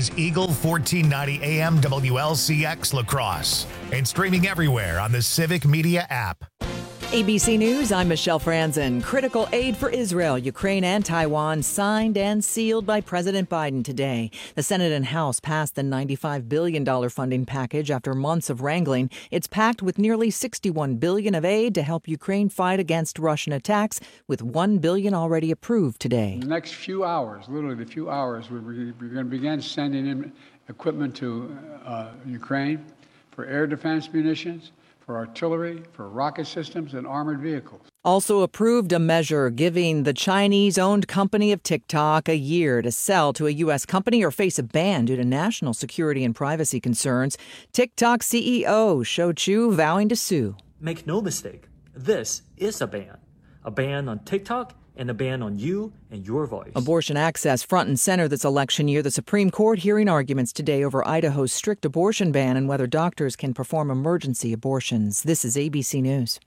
is Eagle 1490 AM WLCX La Crosse and streaming everywhere on the Civic Media app. ABC News, I'm Michelle Franzen. Critical aid for Israel, Ukraine, and Taiwan signed and sealed by President Biden today. The Senate and House passed the $95 billion funding package after months of wrangling. It's packed with nearly $61 billion of aid to help Ukraine fight against Russian attacks, with $1 billion already approved today. In the next few hours, literally the few hours, we're going to begin sending in equipment to Ukraine for air defense munitions, for artillery, for rocket systems, and armored vehicles. Also approved a measure giving the Chinese-owned company of TikTok a year to sell to a U.S. company or face a ban due to national security and privacy concerns. TikTok CEO Shou Chew vowing to sue. Make no mistake, this is a ban on TikTok and a ban on you and your voice. Abortion access front and center this election year. The Supreme Court hearing arguments today over Idaho's strict abortion ban and whether doctors can perform emergency abortions. This is ABC News.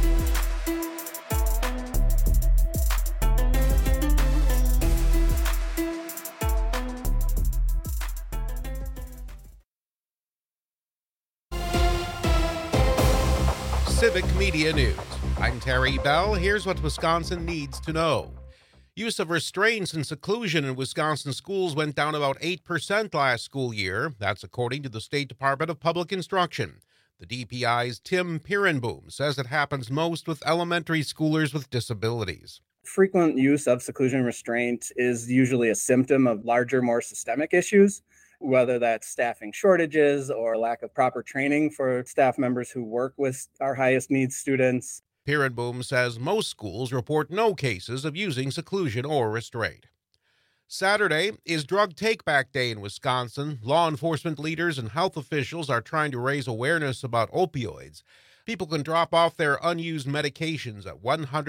Civic Media News. I'm Terry Bell. Here's what Wisconsin needs to know. Use of restraints and seclusion in Wisconsin schools went down about 8% last school year. That's according to the State Department of Public Instruction. The DPI's Tim Peerenboom says it happens most with elementary schoolers with disabilities. Frequent use of seclusion restraint is usually a symptom of larger, more systemic issues, whether that's staffing shortages or lack of proper training for staff members who work with our highest needs students. Peerenboom says most schools report no cases of using seclusion or restraint. Saturday is Drug Take-Back Day in Wisconsin. Law enforcement leaders and health officials are trying to raise awareness about opioids. People can drop off their unused medications at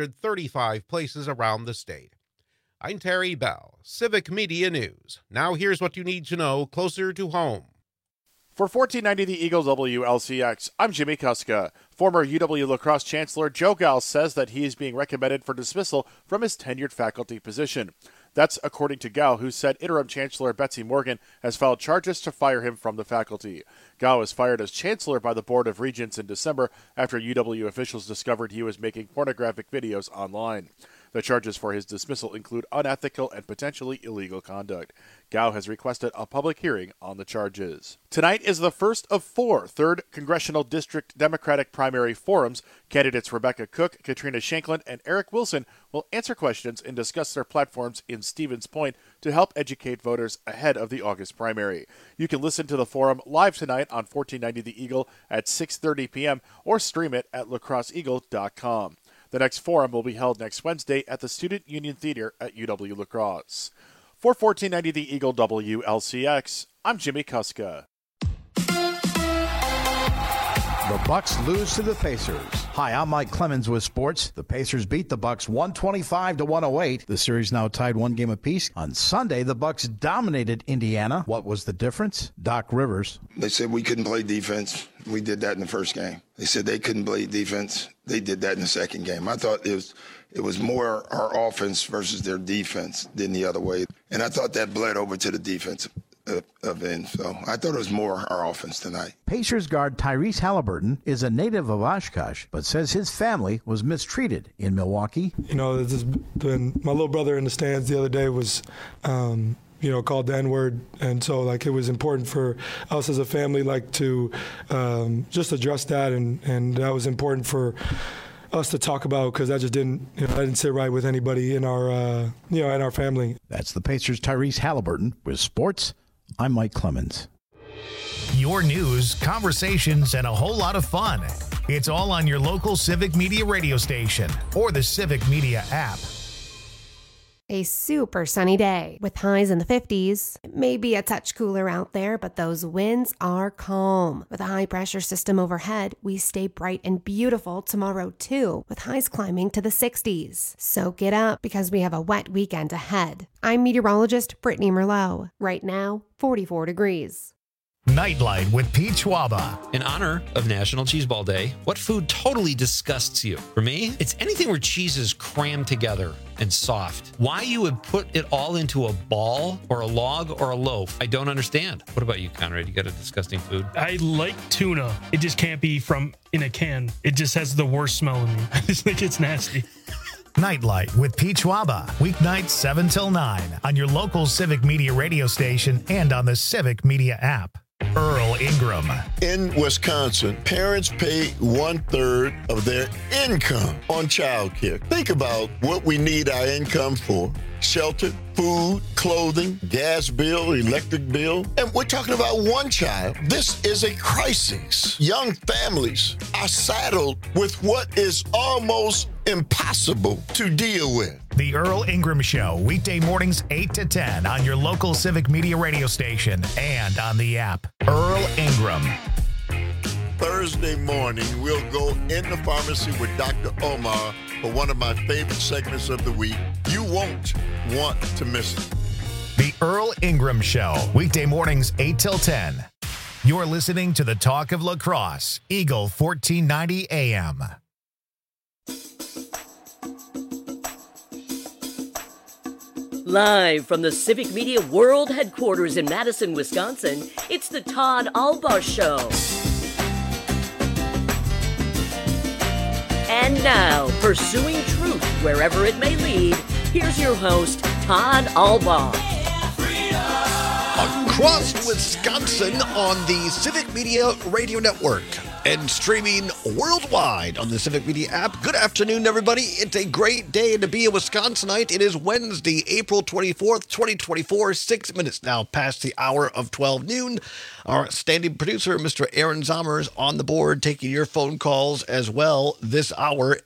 135 places around the state. I'm Terry Bell, Civic Media News. Now here's what you need to know closer to home. For 1490 The Eagle WLCX, I'm Jimmy Kuska. Former UW La Crosse Chancellor Joe Gall says that he is being recommended for dismissal from his tenured faculty position. That's according to Gall, who said interim Chancellor Betsy Morgan has filed charges to fire him from the faculty. Gall was fired as Chancellor by the Board of Regents in December after UW officials discovered he was making pornographic videos online. The charges for his dismissal include unethical and potentially illegal conduct. Gao has requested a public hearing on the charges. Tonight is the first of 4 3rd Congressional District Democratic primary forums. Candidates Rebecca Cook, Katrina Shankland, and Eric Wilson will answer questions and discuss their platforms in Stevens Point to help educate voters ahead of the August primary. You can listen to the forum live tonight on 1490 The Eagle at 6:30 p.m. or stream it at lacrosseeagle.com. The next forum will be held next Wednesday at the Student Union Theater at UW La Crosse. For 1490 The Eagle WLCX, I'm Jimmy Kuska. The Bucks lose to the Pacers. Hi, I'm Mike Clemens with sports. The Pacers beat the Bucks 125-108. The series now tied 1 game apiece. On Sunday, the Bucks dominated Indiana. What was the difference? Doc Rivers. They said we couldn't play defense. We did that in the first game. They said they couldn't play defense. They did that in the second game. I thought it was more our offense versus their defense than the other way. And I thought that bled over to the defensive end. So I thought it was more our offense tonight. Pacers guard Tyrese Halliburton is a native of Oshkosh, but says his family was mistreated in Milwaukee. You know, this has been, my little brother in the stands the other day was, called the N-word. And so, it was important for us as a family, to just address that. And that was important for us to talk about because that just didn't sit right with anybody in our, in our family. That's the Pacers' Tyrese Halliburton with sports. I'm Mike Clemens. Your news, conversations, and a whole lot of fun. It's all on your local Civic Media radio station or the Civic Media app. A super sunny day with highs in the 50s. It may be a touch cooler out there, but those winds are calm. With a high pressure system overhead, we stay bright and beautiful tomorrow too, with highs climbing to the 60s. Soak it up because we have a wet weekend ahead. I'm meteorologist Brittany Merlot. Right now, 44 degrees. Nightlight with Pete Schwaba. In honor of National Cheeseball Day, what food totally disgusts you? For me, it's anything where cheese is crammed together and soft. Why you would put it all into a ball or a log or a loaf, I don't understand. What about you, Conrad? You got a disgusting food? I like tuna. It just can't be from in a can. It just has the worst smell in me. I just think it's nasty. Nightlight with Pete Schwaba. Weeknights 7 till 9 on your local Civic Media radio station and on the Civic Media app. Earl Ingram. In Wisconsin, parents pay 1/3 of their income on childcare. Think about what we need our income for. Shelter, food, clothing, gas bill, electric bill. And we're talking about one child. This is a crisis. Young families are saddled with what is almost impossible to deal with. The Earl Ingram Show, weekday mornings 8 to 10 on your local Civic Media radio station and on the app. Earl Ingram. Thursday morning, we'll go in the pharmacy with Dr. Omar for one of my favorite segments of the week. You won't want to miss it. The Earl Ingram Show, weekday mornings 8 till 10. You're listening to the Talk of La Crosse, Eagle 1490 AM. Live from the Civic Media World Headquarters in Madison, Wisconsin, it's the Todd Albaugh Show. And now, pursuing truth wherever it may lead, here's your host, Todd Albaugh. Across Wisconsin on the Civic Media Radio Network and streaming worldwide on the Civic Media app. Good afternoon, everybody. It's a great day to be a Wisconsinite. It is Wednesday, April 24th, 2024, 6 minutes now past the hour of 12 noon. Our standing producer, Mr. Aaron Zommers, on the board, taking your phone calls as well this hour,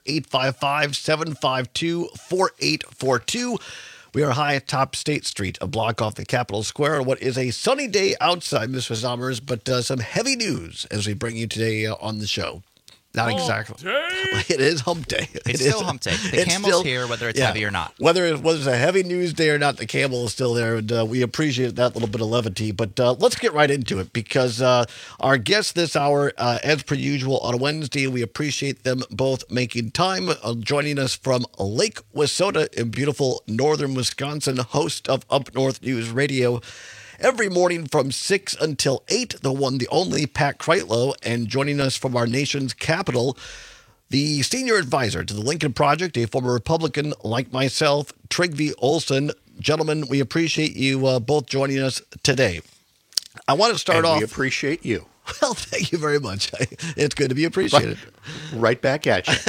855-752-4842. We are high atop State Street, a block off the Capitol Square, on what is a sunny day outside, Mr. Zommers, but some heavy news as we bring you today on the show. Not exactly. It is hump day. It's still hump day. The camel's here, whether it's heavy or not. Whether it's a heavy news day or not, the camel is still there, and we appreciate that little bit of levity. But let's get right into it, because our guests this hour, as per usual, on a Wednesday, we appreciate them both making time, joining us from Lake Wissota in beautiful northern Wisconsin, host of Up North News Radio. Every morning from 6 until 8, the one, the only, Pat Kreitlow, and joining us from our nation's capital, the senior advisor to the Lincoln Project, a former Republican like myself, Trygve Olsen. Gentlemen, we appreciate you both joining us today. I want to start off. We appreciate you. Well, thank you very much. It's good to be appreciated. Right back at you.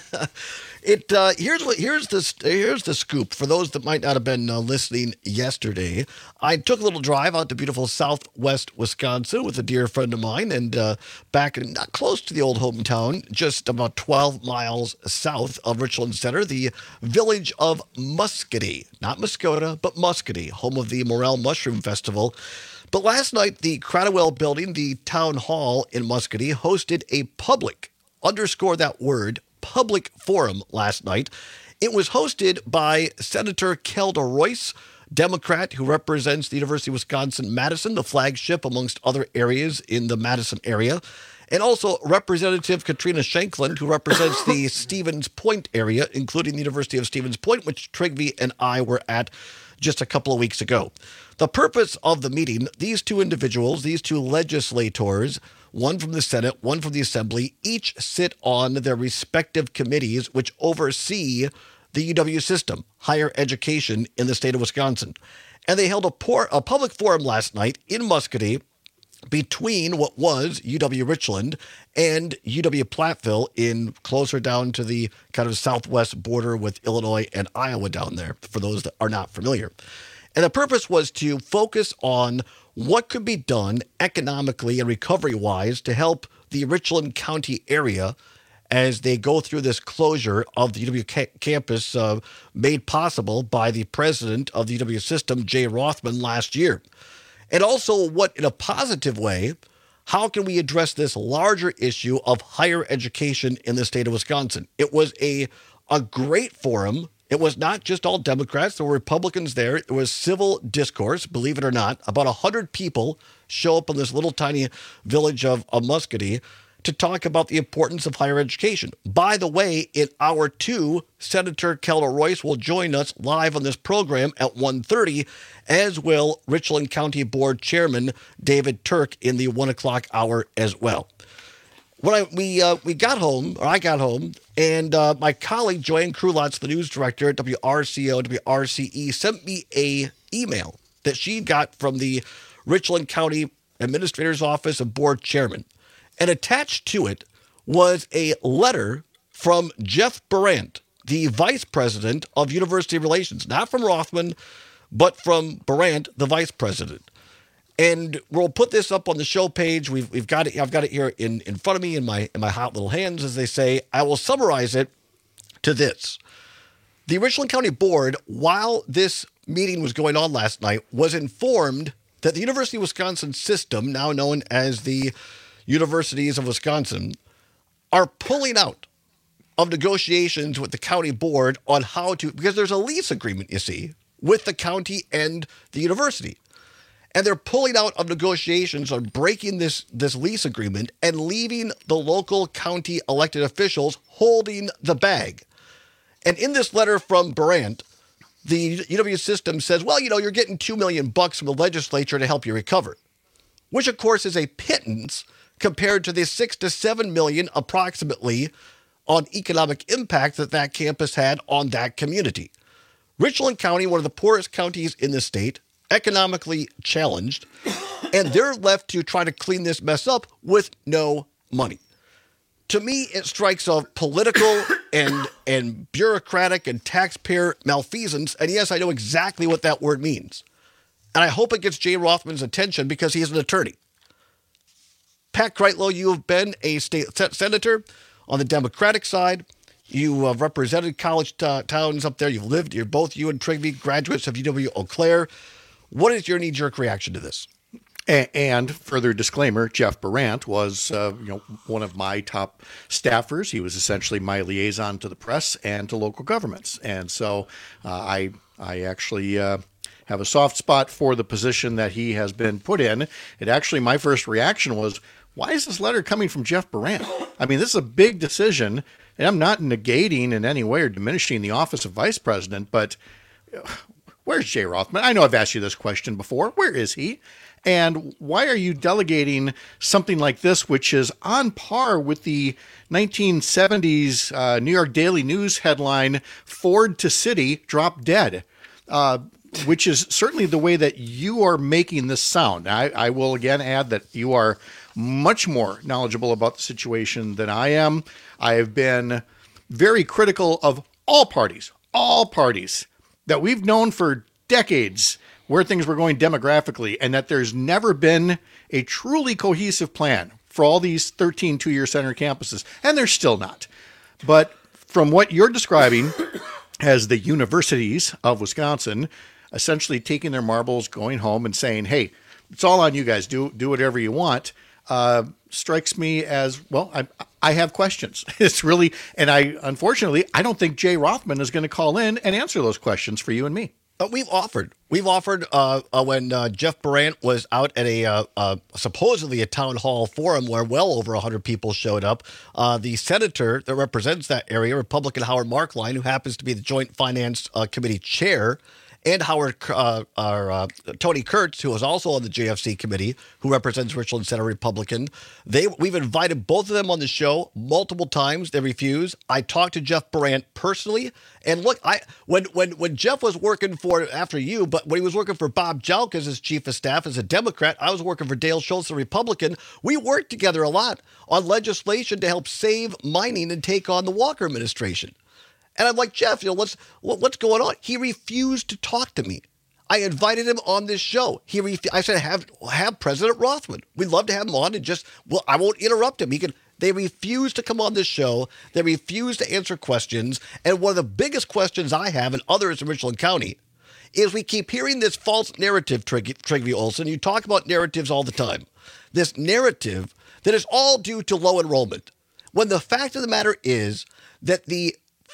Here's the scoop for those that might not have been listening yesterday. I took a little drive out to beautiful southwest Wisconsin with a dear friend of mine, and back not close to the old hometown, just about 12 miles south of Richland Center, the village of Muscatee, not Muskota, but Muscatee, home of the Morel Mushroom Festival. But last night, the Cradwell Building, the town hall in Muscatee, hosted a public, underscore that word, public forum last night. It was hosted by Senator Kelda Royce, Democrat who represents the University of Wisconsin-Madison, the flagship amongst other areas in the Madison area, and also Representative Katrina Shanklin, who represents the Stevens Point area, including the University of Stevens Point, which Trygve and I were at just a couple of weeks ago. The purpose of the meeting, these two individuals, these two legislators, one from the Senate, one from the Assembly, each sit on their respective committees which oversee the UW system, higher education in the state of Wisconsin. And they held a public forum last night in Muscatee between what was UW Richland and UW Platteville, in closer down to the kind of southwest border with Illinois and Iowa down there, for those that are not familiar. And the purpose was to focus on what could be done economically and recovery-wise to help the Richland County area as they go through this closure of the UW campus made possible by the president of the UW system, Jay Rothman, last year. And also, what in a positive way, how can we address this larger issue of higher education in the state of Wisconsin? It was a great forum, It was not just all Democrats. There were Republicans there. There was civil discourse, believe it or not. About 100 people show up in this little tiny village of Muscatine to talk about the importance of higher education. By the way, in hour 2, Senator Keller Royce will join us live on this program at 1:30, as will Richland County Board Chairman David Turk in the 1 o'clock hour as well. When I got home, and my colleague Joanne Krulotz, the news director at WRCO, WRCE, sent me a email that she got from the Richland County Administrator's Office of Board Chairman. And attached to it was a letter from Jeff Brandt, the vice president of University Relations, not from Rothman, but from Brandt, the vice president. And we'll put this up on the show page. We've got it. I've got it here in front of me in my hot little hands, as they say. I will summarize it to this. The Richland County Board, while this meeting was going on last night, was informed that the University of Wisconsin system, now known as the Universities of Wisconsin, are pulling out of negotiations with the county board on how to, because there's a lease agreement, you see, with the county and the university. And they're pulling out of negotiations on breaking this lease agreement and leaving the local county elected officials holding the bag. And in this letter from Brandt, the UW system says, well, you're getting $2 million from the legislature to help you recover, which of course is a pittance compared to the $6 to $7 million approximately on economic impact that campus had on that community. Richland County, one of the poorest counties in the state, economically challenged, and they're left to try to clean this mess up with no money. To me, it strikes of political and bureaucratic and taxpayer malfeasance, and yes, I know exactly what that word means. And I hope it gets Jay Rothman's attention because he's an attorney. Pat Kreitlow, you have been a state senator on the Democratic side. You have represented college towns up there. You're both you and Trigby graduates of UW Eau Claire. What is your knee-jerk reaction to this? And further disclaimer, Jeff Brandt was one of my top staffers. He was essentially my liaison to the press and to local governments. And so I actually have a soft spot for the position that he has been put in. My first reaction was, why is this letter coming from Jeff Brandt? I mean, this is a big decision, and I'm not negating in any way or diminishing the office of vice president, but where's Jay Rothman? I know I've asked you this question before. Where is he? And why are you delegating something like this, which is on par with the 1970s New York Daily News headline, Ford to City, Drop Dead, which is certainly the way that you are making this sound. I will again add that you are much more knowledgeable about the situation than I am. I have been very critical of all parties that we've known for decades where things were going demographically, and that there's never been a truly cohesive plan for all these 13 two-year center campuses, and there's still not. But from what you're describing as the universities of Wisconsin essentially taking their marbles, going home and saying, hey, it's all on you guys, do whatever you want, strikes me as, well, I have questions. It's really, and unfortunately, I don't think Jay Rothman is going to call in and answer those questions for you and me. We've offered when Jeff Brandt was out at a supposedly a town hall forum where well over 100 people showed up. The senator that represents that area, Republican Howard Markline, who happens to be the Joint Finance Committee chair, and Tony Kurtz, who is also on the JFC committee, who represents Richland Center Republican. We've invited both of them on the show multiple times. They refuse. I talked to Jeff Brandt personally, and look, when Jeff was working after you, but when he was working for Bob Jalk as his chief of staff as a Democrat, I was working for Dale Schultz, a Republican. We worked together a lot on legislation to help save mining and take on the Walker administration. And I'm like, Jeff, what's going on? He refused to talk to me. I invited him on this show. I said, have President Rothman. We'd love to have him on and I won't interrupt him. They refuse to come on this show. They refuse to answer questions. And one of the biggest questions I have, and others in Richland County, is we keep hearing this false narrative, Trygve Olson. You talk about narratives all the time. This narrative that is all due to low enrollment. When the fact of the matter is that the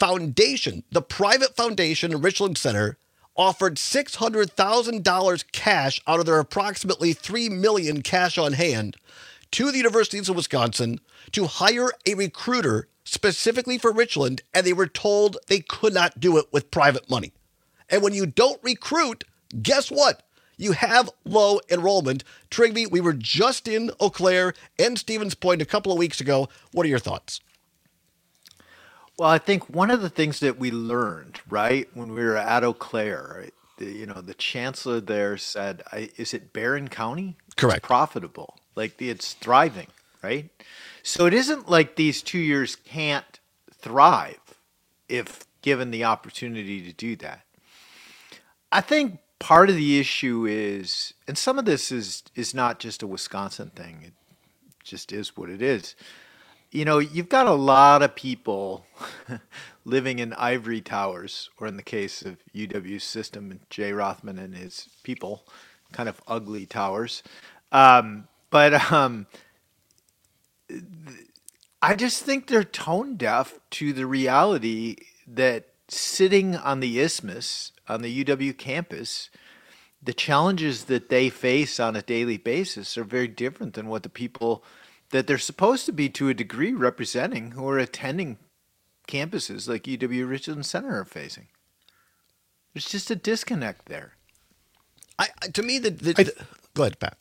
foundation, the private foundation, Richland Center, offered $600,000 cash out of their approximately $3 million cash on hand to the universities of Wisconsin to hire a recruiter specifically for Richland, and they were told they could not do it with private money. And when you don't recruit, guess what? You have low enrollment. Trigby, we were just in Eau Claire and Stevens Point a couple of weeks ago. What are your thoughts? Well, I think one of the things that we learned, right, when we were at Eau Claire, the chancellor there said, is it Barron County? Correct. It's profitable. Like, it's thriving, right? So it isn't like these 2 years can't thrive if given the opportunity to do that. I think part of the issue is, and some of this is not just a Wisconsin thing, it just is what it is. You've got a lot of people living in ivory towers, or in the case of UW's system, and Jay Rothman and his people, kind of ugly towers. But I just think they're tone deaf to the reality that sitting on the isthmus, on the UW campus, the challenges that they face on a daily basis are very different than what the people that they're supposed to be, to a degree, representing, who are attending campuses like UW Richland Center are facing. There's just a disconnect there. Go ahead, Pat.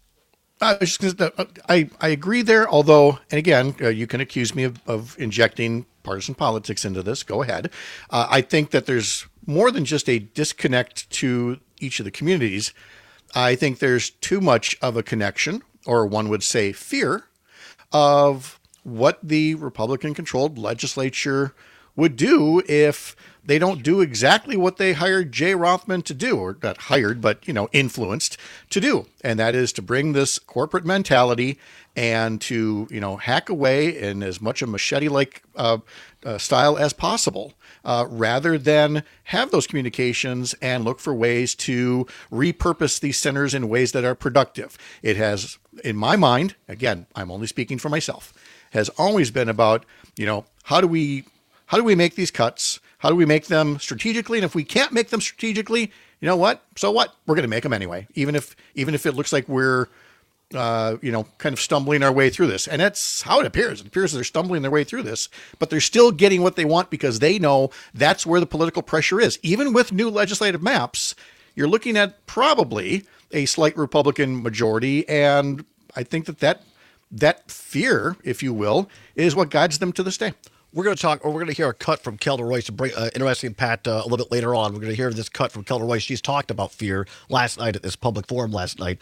I agree there, although, and again, you can accuse me of injecting partisan politics into this. Go ahead. I think that there's more than just a disconnect to each of the communities. I think there's too much of a connection, or one would say fear, of what the Republican-controlled legislature would do if they don't do exactly what they hired Jay Rothman to do, or not hired, but, influenced to do. And that is to bring this corporate mentality and to, hack away in as much a machete-like style as possible, rather than have those communications and look for ways to repurpose these centers in ways that are productive. It has, in my mind, again, I'm only speaking for myself, has always been about, how do we make these cuts? How do we make them strategically? And if we can't make them strategically, you know what? So what? We're going to make them anyway, even if it looks like we're, kind of stumbling our way through this. And that's how it appears. It appears they're stumbling their way through this, but they're still getting what they want because they know that's where the political pressure is. Even with new legislative maps, you're looking at probably a slight Republican majority. And I think that fear, if you will, is what guides them to this day. We're going to hear a cut from Kelda Royce, interesting, Pat, a little bit later on. We're going to hear this cut from Kelda Royce. She's talked about fear last night at this public forum last night.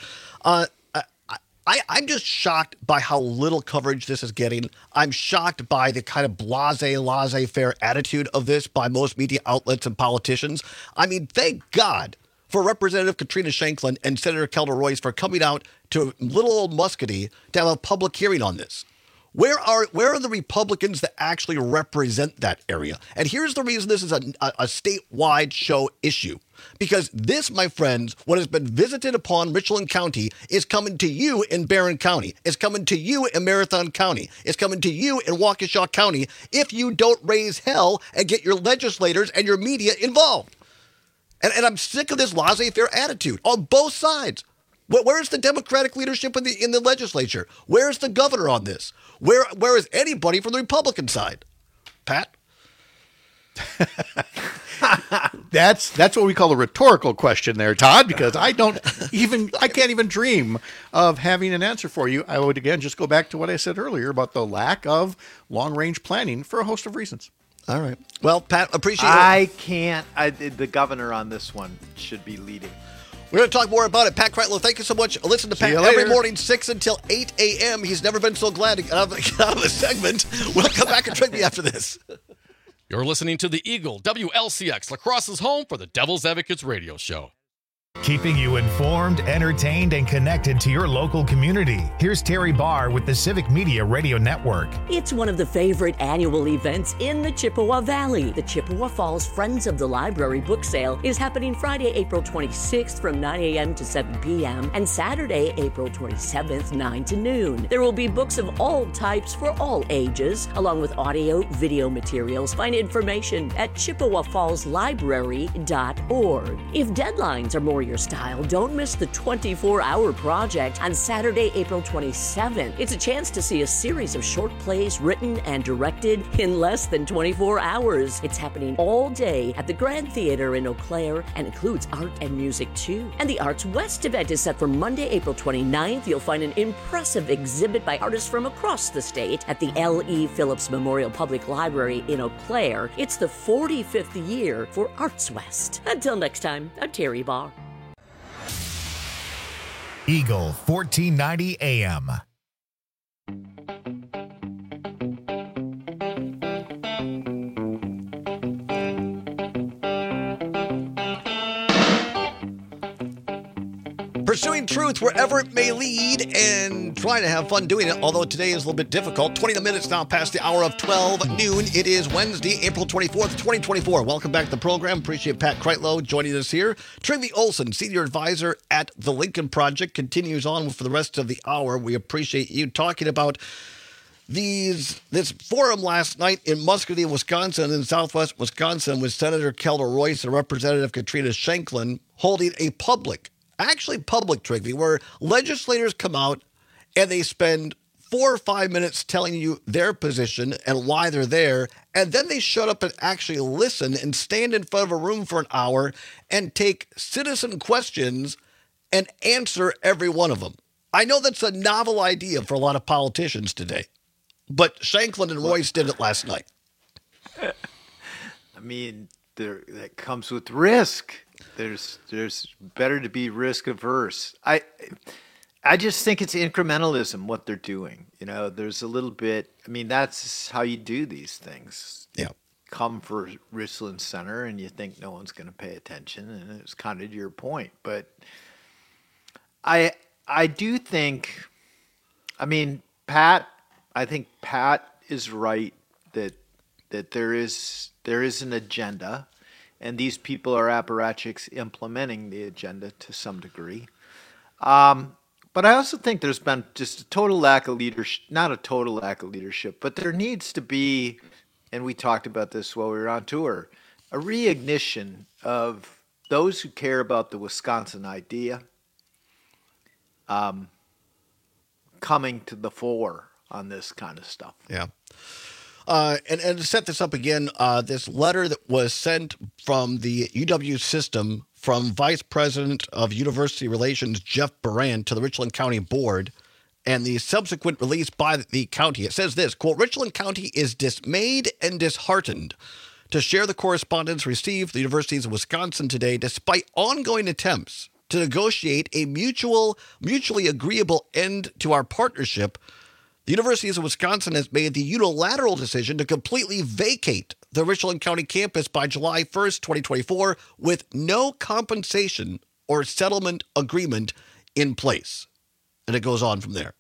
I'm just shocked by how little coverage this is getting. I'm shocked by the kind of laissez-faire attitude of this by most media outlets and politicians. I mean, thank God for Representative Katrina Shanklin and Senator Kelda Royce for coming out to little old Muscatee to have a public hearing on this. Where are the Republicans that actually represent that area? And here's the reason this is a statewide show issue. Because this, my friends, what has been visited upon Richland County is coming to you in Barron County. It's coming to you in Marathon County. It's coming to you in Waukesha County if you don't raise hell and get your legislators and your media involved. And I'm sick of this laissez-faire attitude on both sides. Where's the Democratic leadership in the legislature? Where's the governor on this? Where is anybody from the Republican side? Pat? That's what we call a rhetorical question there, Todd, because I can't even dream of having an answer for you. I would, again, just go back to what I said earlier about the lack of long-range planning for a host of reasons. All right. Well, Pat, appreciate it. The governor on this one should be leading. We're going to talk more about it. Pat Kreitlow, thank you so much. Listen to Pat every morning, 6 until 8 a.m. He's never been so glad to get out of the segment. We'll come back and trick me after this. You're listening to the Eagle, WLCX, La Crosse's home for the Devil's Advocates radio show. Keeping you informed, entertained, and connected to your local community. Here's Terry Barr with the Civic Media Radio Network. It's one of the favorite annual events in the Chippewa Valley. The Chippewa Falls Friends of the Library book sale is happening Friday, April 26th from 9 a.m. to 7 p.m. and Saturday, April 27th, 9 to noon. There will be books of all types for all ages, along with audio, video materials. Find information at chippewafallslibrary.org. If deadlines are more your style, don't miss the 24-hour project on Saturday, April 27th. It's a chance to see a series of short plays written and directed in less than 24 hours. It's happening all day at the Grand Theater in Eau Claire and includes art and music too. And the Arts West event is set for Monday, April 29th. You'll find an impressive exhibit by artists from across the state at the L.E. Phillips Memorial Public Library in Eau Claire. It's the 45th year for Arts West. Until next time, I'm Terry Barr. Eagle 1490 AM. Pursuing truth wherever it may lead and trying to have fun doing it, although today is a little bit difficult. 20 minutes now past the hour of 12 noon. It is Wednesday, April 24th, 2024. Welcome back to the program. Appreciate Pat Kreitlow joining us here. Trygve Olsen, Senior Advisor at the Lincoln Project, continues on for the rest of the hour. We appreciate you talking about this forum last night in Muscatine, Wisconsin, in southwest Wisconsin, with Senator Kelda Royce and Representative Katrina Shanklin holding a public Trygve, where legislators come out and they spend 4 or 5 minutes telling you their position and why they're there, and then they shut up and actually listen and stand in front of a room for an hour and take citizen questions and answer every one of them. I know that's a novel idea for a lot of politicians today, but Shanklin and Royce did it last night. I mean, that comes with risk. There's better to be risk averse. I just think it's incrementalism what they're doing. You know, there's a little bit. I mean, that's how you do these things. Yeah. Come for Richland Center, and you think no one's going to pay attention, and it's kind of your point. But I do think. I mean, Pat. I think Pat is right that there is an agenda. And these people are apparatchiks implementing the agenda to some degree. But I also think there's been just a total lack of leadership, not a total lack of leadership, but there needs to be, and we talked about this while we were on tour, a reignition of those who care about the Wisconsin idea coming to the fore on this kind of stuff. Yeah. And to set this up again, this letter that was sent from the UW system from Vice President of University Relations Jeff Baran to the Richland County Board and the subsequent release by the county, it says this, quote, Richland County is dismayed and disheartened to share the correspondence received from the universities of Wisconsin today despite ongoing attempts to negotiate a mutually agreeable end to our partnership. The Universities of Wisconsin has made the unilateral decision to completely vacate the Richland County campus by July 1st, 2024, with no compensation or settlement agreement in place. And it goes on from there.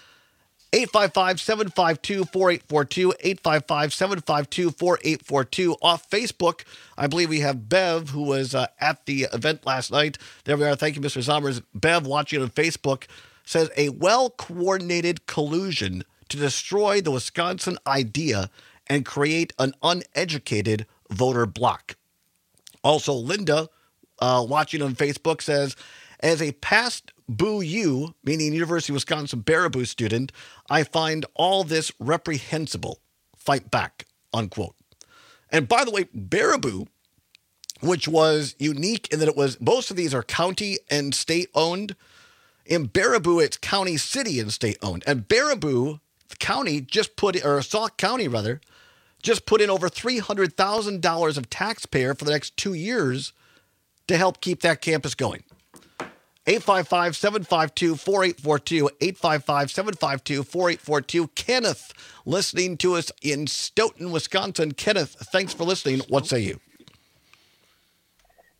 855-752-4842, 855-752-4842. Off Facebook, I believe we have Bev, who was at the event last night. There we are. Thank you, Mr. Sommers. Bev, watching on Facebook, says a well-coordinated collusion to destroy the Wisconsin idea and create an uneducated voter bloc. Also, Linda, watching on Facebook, says, as a past Boo U, meaning University of Wisconsin Baraboo student, I find all this reprehensible. Fight back, unquote. And by the way, Baraboo, which was unique in that it was, most of these are county and state owned. In Baraboo, it's county, city, and state owned. And Baraboo County Sauk County just put in over $300,000 of taxpayer for the next 2 years to help keep that campus going. 855-752-4842, 855-752-4842. Kenneth, listening to us in Stoughton, Wisconsin. Kenneth, thanks for listening. What say you?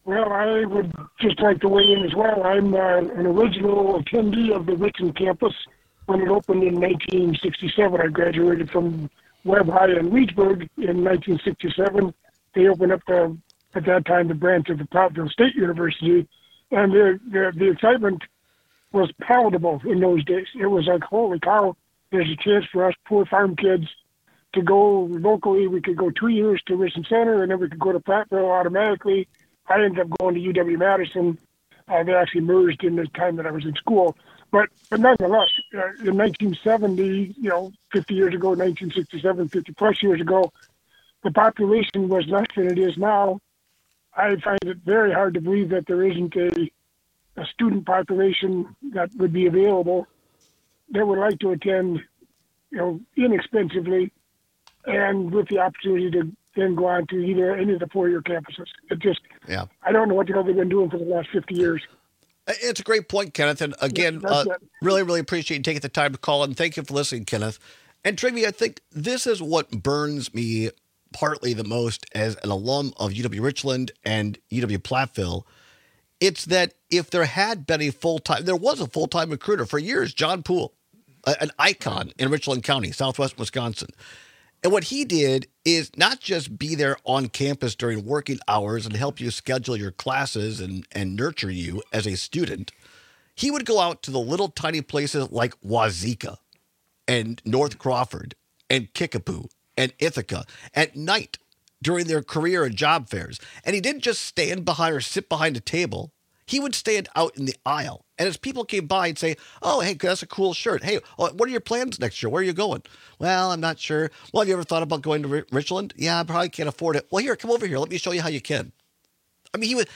Well, I would just like to weigh in as well. I'm an original attendee of the Richland campus when it opened in 1967. I graduated from Webb High in Leesburg in 1967. They opened up, at that time, the branch of the Prattville State University, and the excitement was palatable in those days. It was like, holy cow, there's a chance for us poor farm kids to go locally. We could go 2 years to Richland Center, and then we could go to Prattville automatically. I ended up going to UW-Madison. They actually merged in the time that I was in school. But nonetheless, in 1970, 50 years ago, 1967, 50-plus years ago, the population was less than it is now. I find it very hard to believe that there isn't a student population that would be available that would like to attend, inexpensively and with the opportunity to then go on to either any of the four-year campuses. It just, I don't know what they've been doing for the last 50 years. It's a great point, Kenneth. And again, really, really appreciate you taking the time to call in. Thank you for listening, Kenneth. And Trigby, I think this is what burns me partly the most as an alum of UW-Richland and UW-Platteville. It's that if there had been there was a full-time recruiter for years, John Poole, an icon in Richland County, southwest Wisconsin. And what he did is not just be there on campus during working hours and help you schedule your classes and nurture you as a student. He would go out to the little tiny places like Wazeeka and North Crawford and Kickapoo and Ithaca at night during their career and job fairs. And he didn't just stand behind or sit behind a table. He would stand out in the aisle. And as people came by and say, oh, hey, that's a cool shirt. Hey, what are your plans next year? Where are you going? Well, I'm not sure. Well, have you ever thought about going to Richland? Yeah, I probably can't afford it. Well, here, come over here. Let me show you how you can. I mean, he would,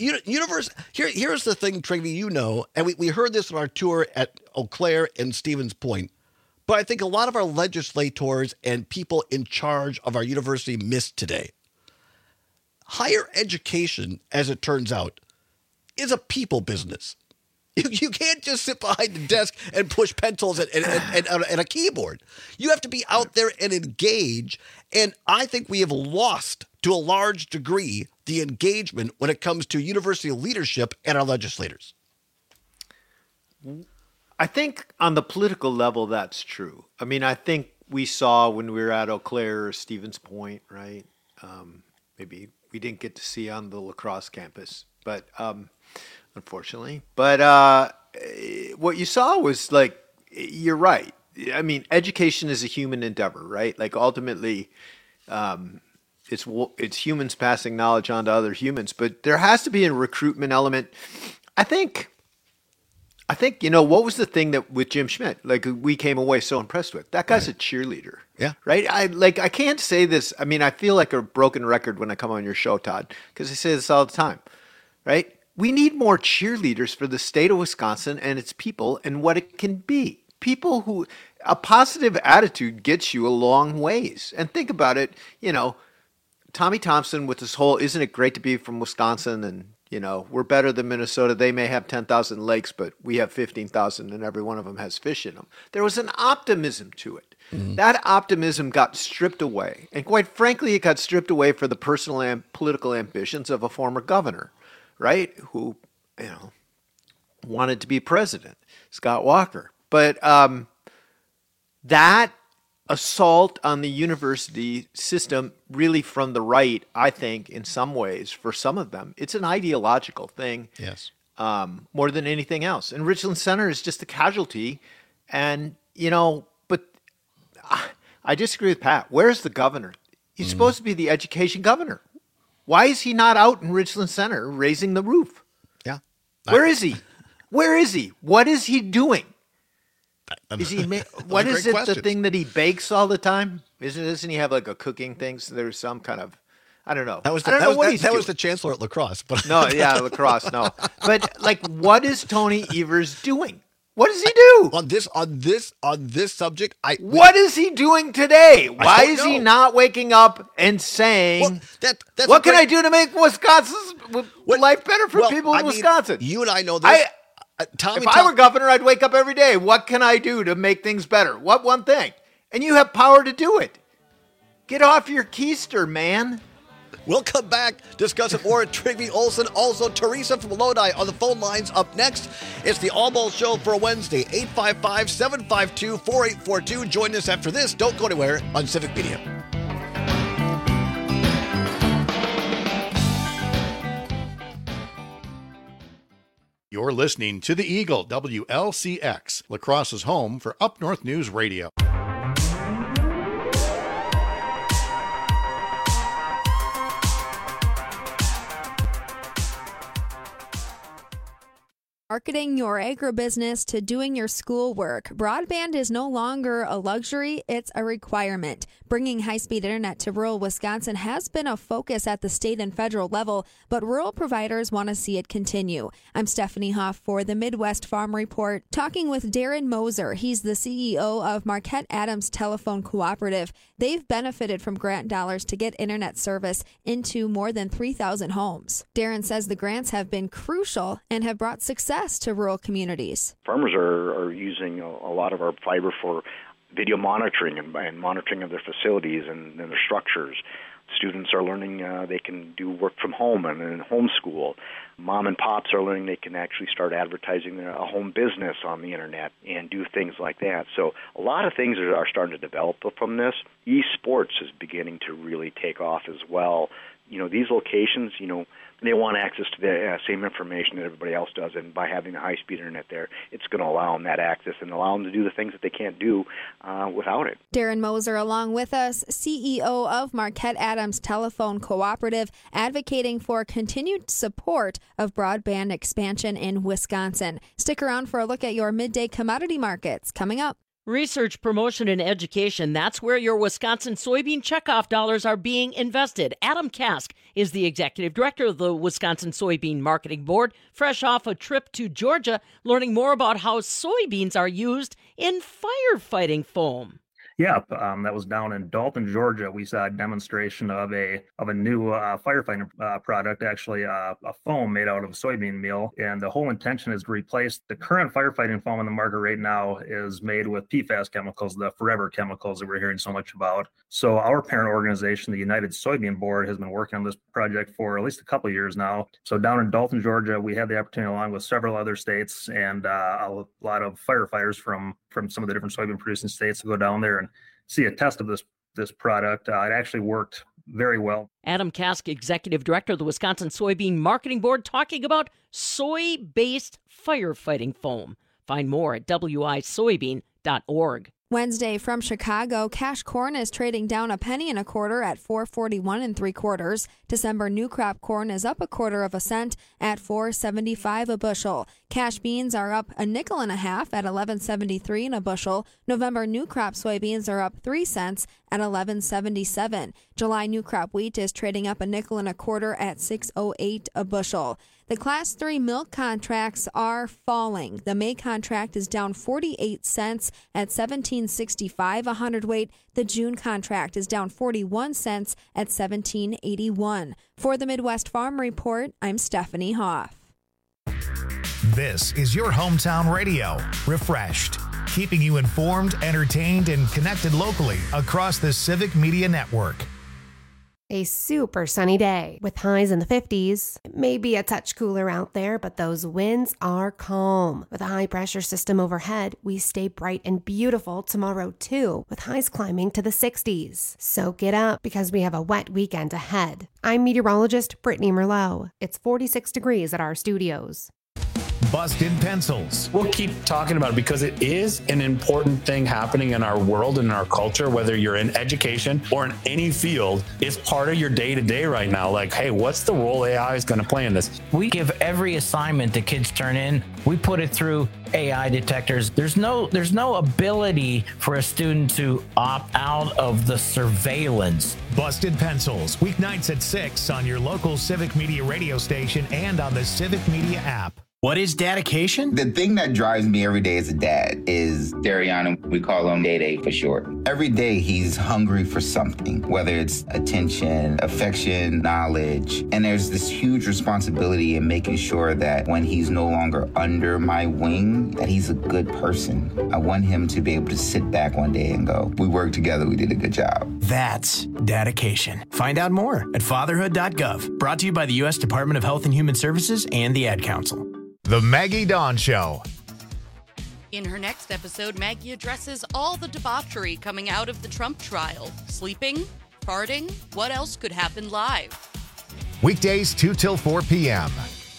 here's the thing, Trigby, and we heard this on our tour at Eau Claire and Stevens Point. But I think a lot of our legislators and people in charge of our university missed today. Higher education, as it turns out, is a people business. You can't just sit behind the desk and push pencils and a keyboard. You have to be out there and engage. And I think we have lost, to a large degree, the engagement when it comes to university leadership and our legislators. I think on the political level, that's true. I mean, I think we saw when we were at Eau Claire or Stevens Point, right? Maybe we didn't get to see on the La Crosse campus, but unfortunately. But what you saw was like, you're right. I mean, education is a human endeavor, right? Like ultimately, it's humans passing knowledge on to other humans, but there has to be a recruitment element. I think, what was the thing that with Jim Schmidt, like we came away so impressed with? That guy's a cheerleader. Yeah. Right? I can't say this. I mean, I feel like a broken record when I come on your show, Todd, because I say this all the time, right? We need more cheerleaders for the state of Wisconsin and its people and what it can be. People who, a positive attitude gets you a long ways. And think about it, Tommy Thompson with this whole, isn't it great to be from Wisconsin? And, we're better than Minnesota. They may have 10,000 lakes, but we have 15,000 and every one of them has fish in them. There was an optimism to it. Mm-hmm. That optimism got stripped away. And quite frankly, it got stripped away for the personal and political ambitions of a former governor, right? Who, wanted to be president, Scott Walker. But that assault on the university system really from the right, I think, in some ways, for some of them, it's an ideological thing. Yes. More than anything else. And Richland Center is just a casualty. And, but I disagree with Pat. Where's the governor? He's supposed to be the education governor. Why is he not out in Richland Center raising the roof? Yeah. Where is he? Where is he? What is he doing? Is he? What is it? The thing that he bakes all the time? Doesn't he have like a cooking thing? So there's some kind of, I don't know. That was the chancellor at La Crosse. But no, yeah, La Crosse. No, but like, what is Tony Evers doing? What does he do on this subject? What is he doing today? Why is he not waking up and saying, that's "What can I do to make Wisconsin's life better for people in Wisconsin?" You and I know this. If I were governor, I'd wake up every day. What can I do to make things better? What one thing? And you have power to do it. Get off your keister, man. We'll come back, discuss it more at Trivy Olson. Also, Teresa from Lodi on the phone lines up next. It's the All Ball Show for a Wednesday, 855-752-4842. Join us after this. Don't go anywhere on Civic Media. You're listening to The Eagle, WLCX, La Crosse's home for Up North News Radio. Marketing your agribusiness to doing your schoolwork. Broadband is no longer a luxury, it's a requirement. Bringing high-speed internet to rural Wisconsin has been a focus at the state and federal level, but rural providers want to see it continue. I'm Stephanie Hoff for the Midwest Farm Report, talking with Darren Moser. He's the CEO of Marquette Adams Telephone Cooperative. They've benefited from grant dollars to get internet service into more than 3,000 homes. Darren says the grants have been crucial and have brought success to rural communities. Farmers are using a lot of our fiber for video monitoring and monitoring of their facilities and their structures. Students are learning they can do work from home and homeschool. Mom and pops are learning they can actually start advertising a home business on the internet and do things like that. So a lot of things are starting to develop from this. Esports is beginning to really take off as well. These locations, they want access to the same information that everybody else does, and by having the high-speed internet there, it's going to allow them that access and allow them to do the things that they can't do without it. Darren Moser along with us, CEO of Marquette Adams Telephone Cooperative, advocating for continued support of broadband expansion in Wisconsin. Stick around for a look at your midday commodity markets coming up. Research, promotion, and education, that's where your Wisconsin soybean checkoff dollars are being invested. Adam Kask is the executive director of the Wisconsin Soybean Marketing Board, fresh off a trip to Georgia, learning more about how soybeans are used in firefighting foam. Yeah, that was down in Dalton, Georgia. We saw a demonstration of a new firefighting product, actually a foam made out of soybean meal. And the whole intention is to replace the current firefighting foam on the market right now is made with PFAS chemicals, the forever chemicals that we're hearing so much about. So our parent organization, the United Soybean Board, has been working on this project for at least a couple of years now. So down in Dalton, Georgia, we had the opportunity, along with several other states and a lot of firefighters from some of the different soybean producing states, to go down there and see a test of this product. It actually worked very well. Adam Kask, executive director of the Wisconsin Soybean Marketing Board, talking about soy-based firefighting foam. Find more at wisoybean.org. Wednesday from Chicago, cash corn is trading down a penny and a quarter at $4.41 3/4. December new crop corn is up 1/4 cent at $4.75 a bushel. Cash beans are up a nickel and a half at $11.73 a bushel. November new crop soybeans are up 3 cents at $11.77. July new crop wheat is trading up a nickel and a quarter at $6.08 a bushel. The Class 3 milk contracts are falling. The May contract is down 48 cents at $17.65 a hundredweight. The June contract is down 41 cents at $17.81. For the Midwest Farm Report, I'm Stephanie Hoff. This is your hometown radio, Refreshed, keeping you informed, entertained, and connected locally across the Civic Media Network. A super sunny day with highs in the 50s. It may be a touch cooler out there, but those winds are calm. With a high pressure system overhead, we stay bright and beautiful tomorrow too, with highs climbing to the 60s. Soak it up because we have a wet weekend ahead. I'm meteorologist Brittany Merlot. It's 46 degrees at our studios. Busted Pencils. We'll keep talking about it because it is an important thing happening in our world and in our culture, whether you're in education or in any field. It's part of your day-to-day right now. Like, hey, what's the role AI is going to play in this? We give every assignment the kids turn in, we put it through AI detectors. There's no ability for a student to opt out of the surveillance. Busted Pencils, weeknights at 6 on your local Civic Media radio station and on the Civic Media app. What is dedication? The thing that drives me every day as a dad is Dariana. We call him Day for short. Every day he's hungry for something, whether it's attention, affection, knowledge. And there's this huge responsibility in making sure that when he's no longer under my wing, that he's a good person. I want him to be able to sit back one day and go, we worked together, we did a good job. That's dedication. Find out more at fatherhood.gov. Brought to you by the U.S. Department of Health and Human Services and the Ad Council. The Maggie Dawn Show. In her next episode, Maggie addresses all the debauchery coming out of the Trump trial. Sleeping? Farting? What else could happen live? Weekdays 2 till 4 p.m.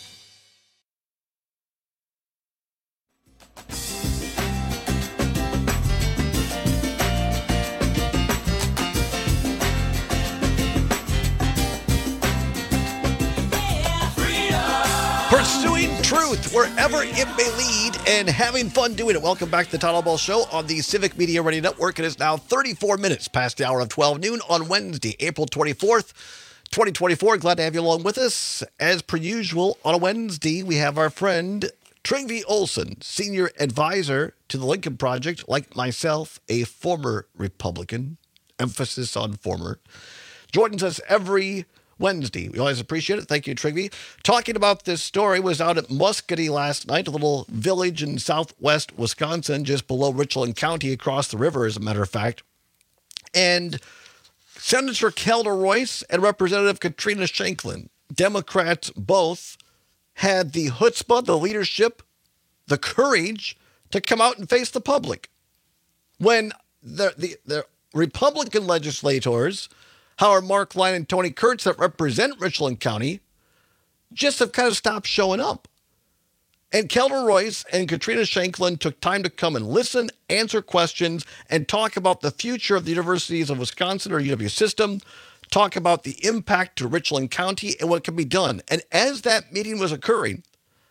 Pursuing truth wherever it may lead and having fun doing it. Welcome back to the Todd Ball Show on the Civic Media Radio Network. It is now 34 minutes past the hour of 12 noon on Wednesday, April 24th, 2024. Glad to have you along with us. As per usual, on a Wednesday, we have our friend Trygve Olsen, senior advisor to the Lincoln Project, like myself, a former Republican, emphasis on former, joins us every Wednesday. We always appreciate it. Thank you, Trygve. Talking about this story, was out at Muscatine last night, a little village in southwest Wisconsin, just below Richland County, across the river, as a matter of fact. And Senator Kelda Royce and Representative Katrina Shanklin, Democrats both, had the chutzpah, the leadership, the courage to come out and face the public. When the Republican legislators, Howard Markline and Tony Kurtz, that represent Richland County, just have kind of stopped showing up. And Kelda Royce and Katrina Shanklin took time to come and listen, answer questions, and talk about the future of the universities of Wisconsin, or UW system, talk about the impact to Richland County and what can be done. And as that meeting was occurring,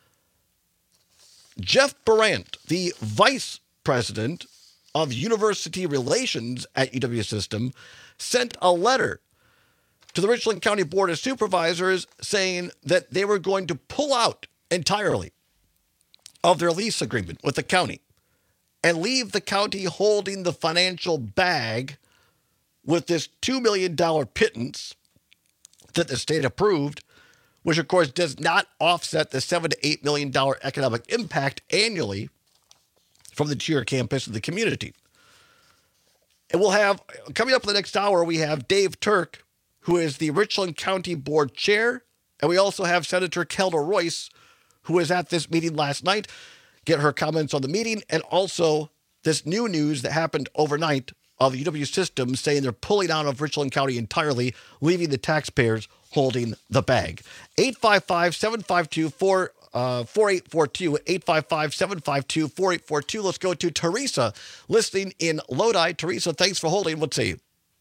Jeff Brandt, the vice president of university relations at UW system, sent a letter to the Richland County Board of Supervisors saying that they were going to pull out entirely of their lease agreement with the county and leave the county holding the financial bag with this $2 million pittance that the state approved, which of course does not offset the $7 to $8 million economic impact annually from the Cheer campus and the community. And we'll have, coming up in the next hour, we have Dave Turk, who is the Richland County Board Chair. And we also have Senator Kelda Royce, who was at this meeting last night, get her comments on the meeting, and also this new news that happened overnight of the UW system saying they're pulling out of Richland County entirely, leaving the taxpayers holding the bag. 855-752-4842, 855-752-4842. Let's go to Teresa, listening in Lodi. Teresa, thanks for holding. Let's see.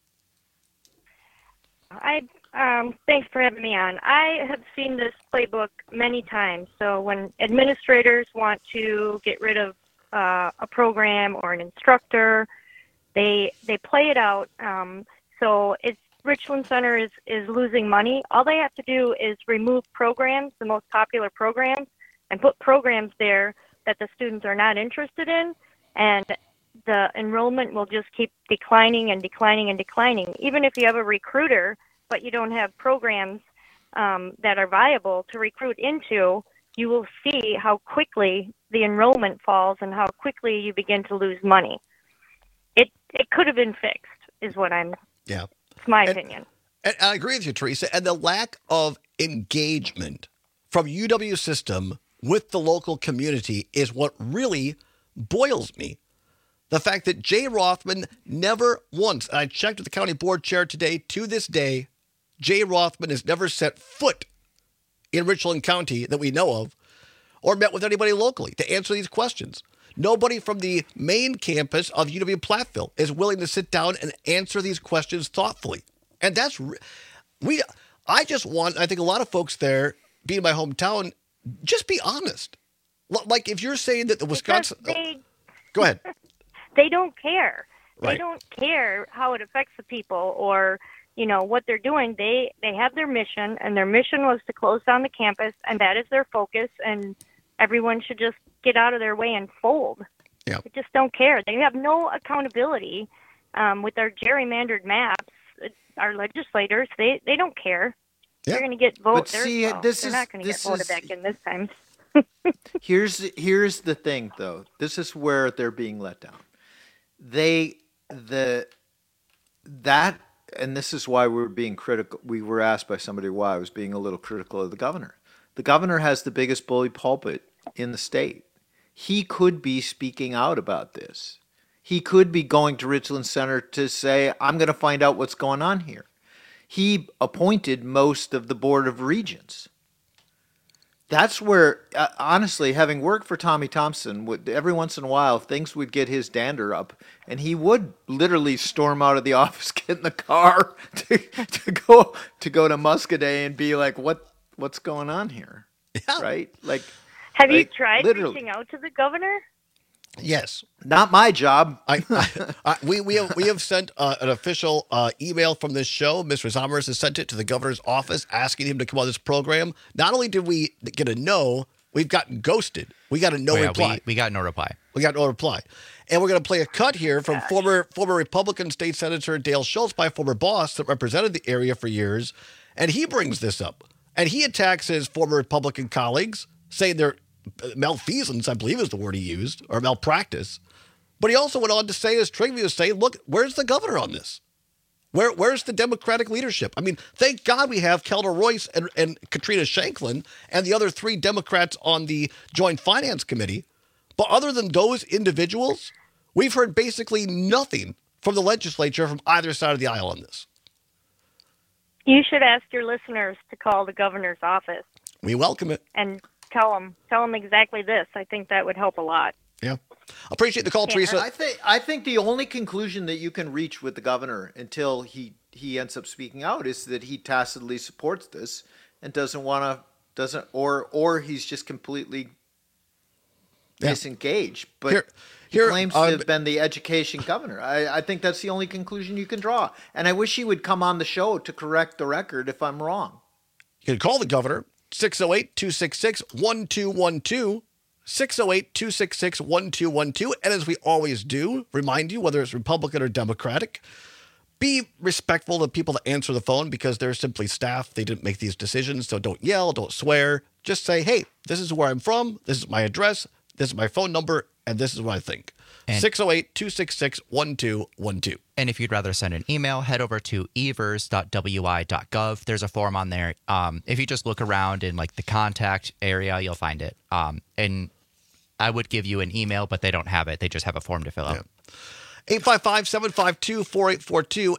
Thanks for having me on. I have seen this playbook many times. So when administrators want to get rid of a program or an instructor, they play it out. So it's Richland Center is losing money. All they have to do is remove programs, the most popular programs, and put programs there that the students are not interested in, and the enrollment will just keep declining and declining and declining. Even if you have a recruiter, but you don't have programs that are viable to recruit into, you will see how quickly the enrollment falls and how quickly you begin to lose money. It could have been fixed, is what I'm... Yeah. It's my opinion. And I agree with you, Teresa. And the lack of engagement from UW system with the local community is what really boils me. The fact that Jay Rothman never once, and I checked with the county board chair today, to this day, Jay Rothman has never set foot in Richland County that we know of, or met with anybody locally to answer these questions. Nobody from the main campus of UW Platteville is willing to sit down and answer these questions thoughtfully. And that's, I just want, I think a lot of folks there, being my hometown, just be honest. Like if you're saying that the Wisconsin, go ahead. They don't care. Right. They don't care how it affects the people or, you know, what they're doing. They have their mission, and their mission was to close down the campus, and that is their focus. And everyone should just get out of their way and fold. Yeah. They just don't care. They have no accountability with our gerrymandered maps. Our legislators, they don't care. Yeah. They're going to get voted. But see, they're not going to get voted back in this time. Here's the thing, though. This is where they're being let down. And this is why we're being critical. We were asked by somebody why I was being a little critical of the governor. The governor has the biggest bully pulpit in the state. He could be speaking out about this. He could be going to Richland Center to say, I'm going to find out what's going on here. He appointed most of the Board of Regents. That's where, honestly, having worked for Tommy Thompson, every once in a while, things would get his dander up, and he would literally storm out of the office, get in the car to go to Muscadet and be like, what's going on here? Yeah. Right? Like, have you tried reaching out to the governor? Yes. Not my job. We have sent an official email from this show. Ms. Razamers has sent it to the governor's office asking him to come on this program. Not only did we get a no, we've gotten ghosted. We got a no reply. We got no reply. We got no reply. And we're going to play a cut here from former Republican State Senator Dale Schultz, my former boss that represented the area for years. And he brings this up. And he attacks his former Republican colleagues, saying they're malfeasance, I believe is the word he used, or malpractice. But he also went on to say, as Trigby was saying, look, where's the governor on this? Where's the Democratic leadership? I mean, thank God we have Kelda Royce and Katrina Shanklin and the other 3 Democrats on the Joint Finance Committee. But other than those individuals, we've heard basically nothing from the legislature from either side of the aisle on this. You should ask your listeners to call the governor's office. We welcome it. And tell them exactly this. I think that would help a lot. Yeah. Appreciate the call, Teresa. I think the only conclusion that you can reach with the governor until he ends up speaking out is that he tacitly supports this and or he's just completely disengaged. But he claims to have been the education governor. I think that's the only conclusion you can draw. And I wish he would come on the show to correct the record if I'm wrong. You can call the governor. 608-266-1212, 608-266-1212. And as we always do, remind you, whether it's Republican or Democratic, be respectful to people that answer the phone because they're simply staff. They didn't make these decisions, so don't yell, don't swear. Just say, hey, this is where I'm from, this is my address, this is my phone number, and this is what I think. 608-266-1212. And if you'd rather send an email, head over to evers.wi.gov. There's a form on there. If you just look around in like the contact area, you'll find it. And I would give you an email, but they don't have it. They just have a form to fill out. 855-752-4842,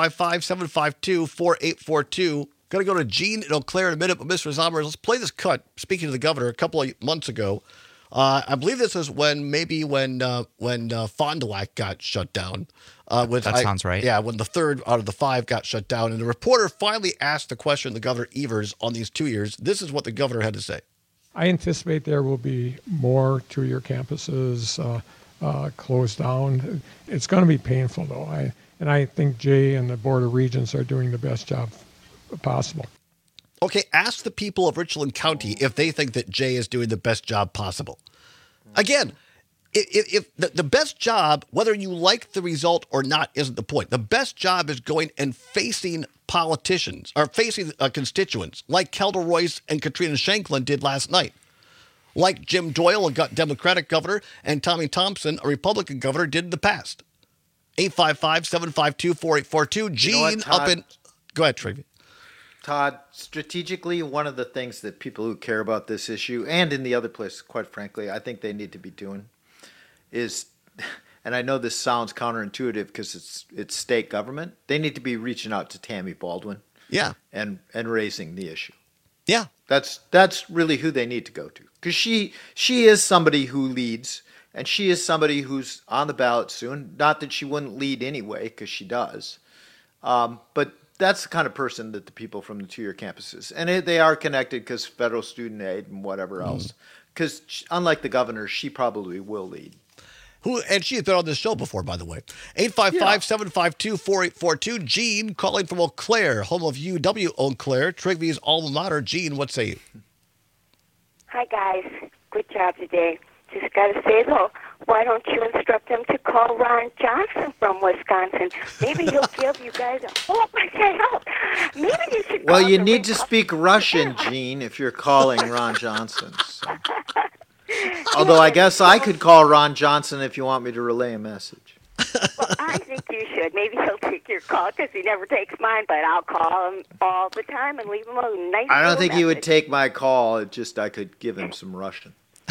855-752-4842. Going to go to Gene in Eau Claire in a minute, but Mr. Zammer, let's play this cut. Speaking to the governor a couple of months ago, I believe this is when Fond du Lac got shut down. That sounds right. Yeah, when the 3rd out of the 5 got shut down. And the reporter finally asked the question to Governor Evers on these 2 years. This is what the governor had to say. I anticipate there will be more 2-year campuses closed down. It's going to be painful, though. I think Jay and the Board of Regents are doing the best job possible. Okay, ask the people of Richland County if they think that Jay is doing the best job possible. Again, if the best job, whether you like the result or not, isn't the point. The best job is going and facing politicians or facing constituents like Kelda Royce and Katrina Shanklin did last night. Like Jim Doyle, a Democratic governor, and Tommy Thompson, a Republican governor, did in the past. 855-752-4842. Gene up in... Go ahead, Travi. Todd, strategically, one of the things that people who care about this issue and in the other place, quite frankly, I think they need to be doing is, and I know this sounds counterintuitive because it's state government, they need to be reaching out to Tammy Baldwin. Yeah. And raising the issue. Yeah. That's really who they need to go to. Because she is somebody who leads, and she is somebody who's on the ballot soon. Not that she wouldn't lead anyway, because she does. But that's the kind of person that the people from the 2-year campuses, and they are connected because federal student aid and whatever else. Because unlike the governor, she probably will lead. And she has been on this show before, by the way. 855-752-4842. Gene calling from Eau Claire, home of UW Eau Claire, Trigby's alma mater. Gene, what say you? Hi, guys. good job today. Just got to say, though, why don't you instruct them to call Ron Johnson from Wisconsin? Maybe he'll give you guys a whole bunch of help. Maybe you should Well, call you the need to speak Russian, Gene, if you're calling Ron Johnson. So. Although I guess I could call Ron Johnson if you want me to relay a message. Well, I think you should. Maybe he'll take your call because he never takes mine, but I'll call him all the time and leave him a nice I don't little think he would message. take my call. It just I could give him some Russian.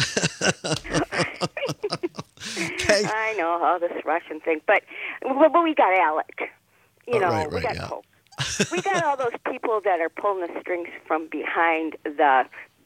I know all this Russian thing, but we got Alec. You know, we got Pope. We got all those people that are pulling the strings from behind the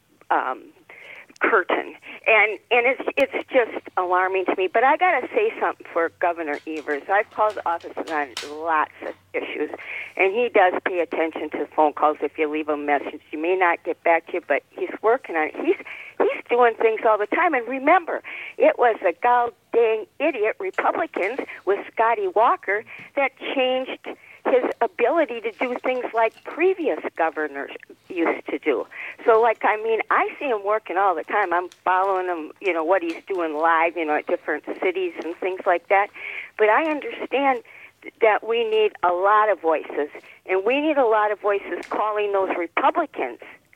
curtain, and it's just alarming to me. But I got to say something for Governor Evers. I've called the office on lots of issues, and he does pay attention to phone calls. If you leave a message, you may not get back to you, but he's working on it. He's doing things all the time. And remember, it was the god dang idiot Republicans with Scotty Walker that changed his ability to do things like previous governors used to do. So, I see him working all the time. I'm following him, what he's doing live, at different cities and things like that. But I understand that we need a lot of voices, and we need a lot of voices calling those Republicans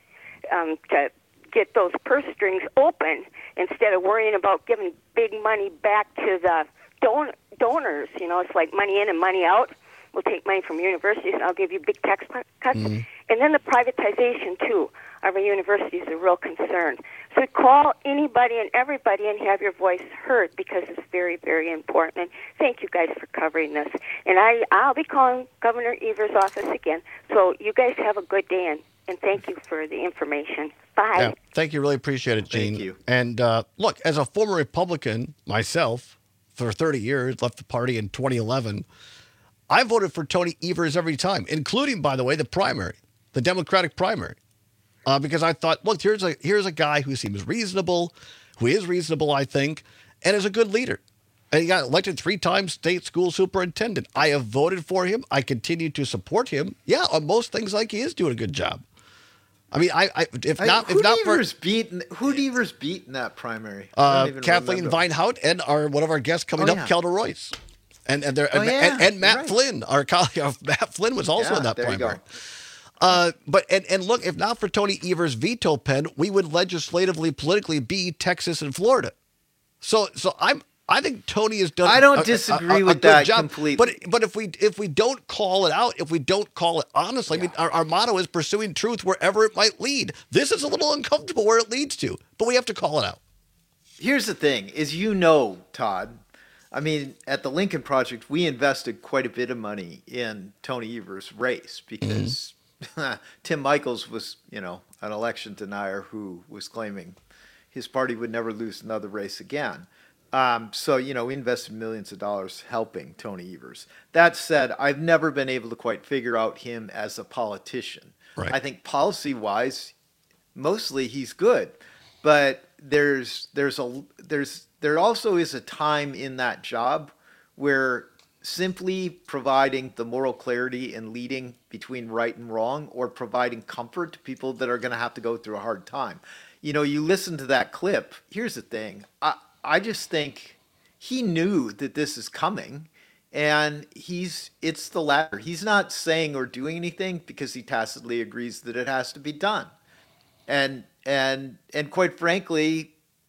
to get those purse strings open instead of worrying about giving big money back to the donors. It's like money in and money out. We'll take money from universities, and I'll give you big tax cuts. Mm-hmm. And then the privatization, too, of our universities is a real concern. So call anybody and everybody and have your voice heard, because it's very, very important. And thank you guys for covering this. And I'll be calling Governor Evers' office again. So you guys have a good day, and thank you for the information. Bye. Yeah, thank you. Really appreciate it, Gene. Thank you. And look, as a former Republican myself for 30 years, left the party in 2011, I voted for Tony Evers every time, including, by the way, the primary, the Democratic primary, because I thought, look, here's a guy who seems reasonable, who is reasonable, I think, and is a good leader. And he got elected 3 times state school superintendent. I have voted for him. I continue to support him. Yeah, on most things, like he is doing a good job. I mean, who'd Evers beat in that primary? I don't even Kathleen remember. Vinehout and one of our guests coming up, Kelda Royce. And Matt Flynn, our colleague, Matt Flynn was also in that there you primary. go. But look, if not for Tony Evers' veto pen, we would legislatively, politically be Texas and Florida. So I think Tony has done. I don't disagree with good that job. completely. But if we don't call it out, if we don't call it honestly, I mean, our motto is pursuing truth wherever it might lead. This is a little uncomfortable where it leads to, but we have to call it out. Here's the thing: Todd. I mean, at the Lincoln Project, we invested quite a bit of money in Tony Evers' race because Tim Michaels was, an election denier who was claiming his party would never lose another race again. So, we invested millions of dollars helping Tony Evers. That said, I've never been able to quite figure out him as a politician. Right. I think policy-wise, mostly he's good, but there also is a time in that job where simply providing the moral clarity and leading between right and wrong, or providing comfort to people that are going to have to go through a hard time. You listen to that clip. Here's the thing. I just think he knew that this is coming, and it's the latter. He's not saying or doing anything because he tacitly agrees that it has to be done. And quite frankly,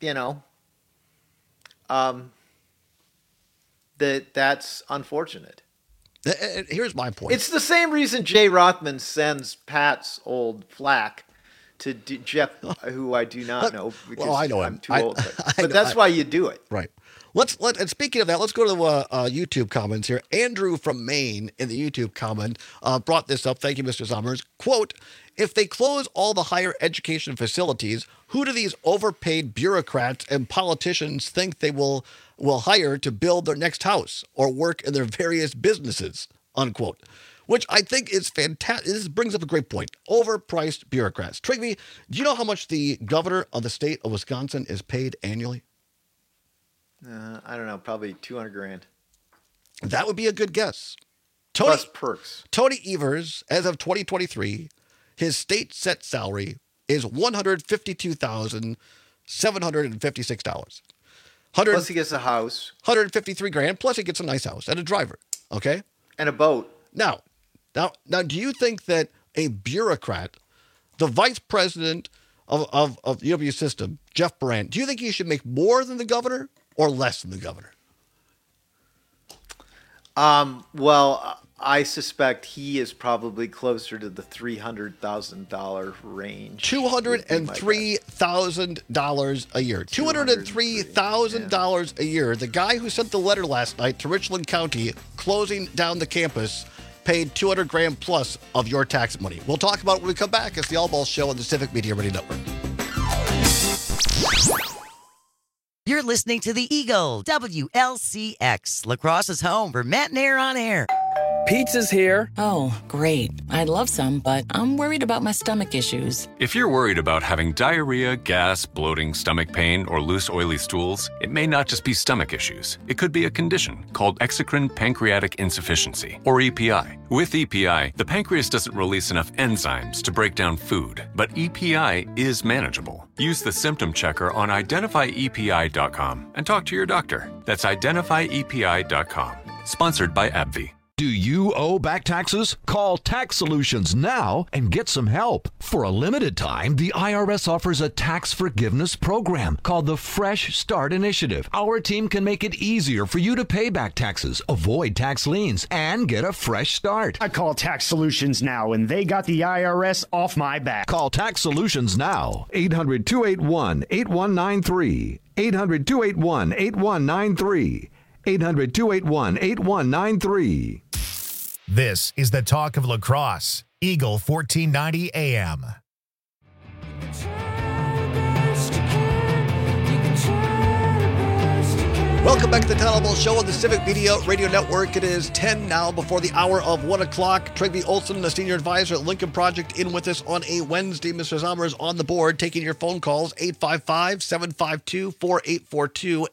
that's unfortunate. Here's my point. It's the same reason Jay Rothman sends Pat's old flack to Jeff, who I do not know because I know I'm him. too old. But that's why you do it. Right. And speaking of that, let's go to the YouTube comments here. Andrew from Maine in the YouTube comment brought this up. Thank you, Mr. Summers. Quote, if they close all the higher education facilities, who do these overpaid bureaucrats and politicians think they will hire to build their next house or work in their various businesses? Unquote. Which I think is fantastic. This brings up a great point. Overpriced bureaucrats. Trigby, do you know how much the governor of the state of Wisconsin is paid annually? I don't know, probably $200,000. That would be a good guess. Plus perks. Tony Evers, as of 2023, his state set salary is $152,200 $756. Plus he gets a house. $153,000. Plus he gets a nice house and a driver. Okay? And a boat. Now, do you think that a bureaucrat, the vice president of the UW system, Jeff Brandt, do you think he should make more than the governor or less than the governor? Well, I suspect he is probably closer to the $300,000 range. $203,000 a year. $203,000 a year. The guy who sent the letter last night to Richland County closing down the campus paid $200,000 plus of your tax money. We'll talk about it when we come back. It's the All Balls Show on the Civic Media Radio Network. You're listening to the Eagle, WLCX, La Crosse's home for Matt and Air on Air. Pizza's here. Oh, great. I'd love some, but I'm worried about my stomach issues. If you're worried about having diarrhea, gas, bloating, stomach pain, or loose, oily stools, it may not just be stomach issues. It could be a condition called exocrine pancreatic insufficiency, or EPI. With EPI, the pancreas doesn't release enough enzymes to break down food, but EPI is manageable. Use the symptom checker on identifyepi.com and talk to your doctor. That's identifyepi.com. Sponsored by AbbVie. Do you owe back taxes? Call Tax Solutions now and get some help. For a limited time, the IRS offers a tax forgiveness program called the Fresh Start Initiative. Our team can make it easier for you to pay back taxes, avoid tax liens, and get a fresh start. I call Tax Solutions now, and they got the IRS off my back. Call Tax Solutions now. 800-281-8193. 800-281-8193. 800-281-8193. This is the talk of La Crosse, Eagle 1490 AM. Welcome back to the Town Hall Show on the Civic Media Radio Network. It is 10 now before the hour of 1 o'clock. Trygve Olson, the senior advisor at Lincoln Project, in with us on a Wednesday. Mr. Zommer is on the board taking your phone calls, 855-752-4842,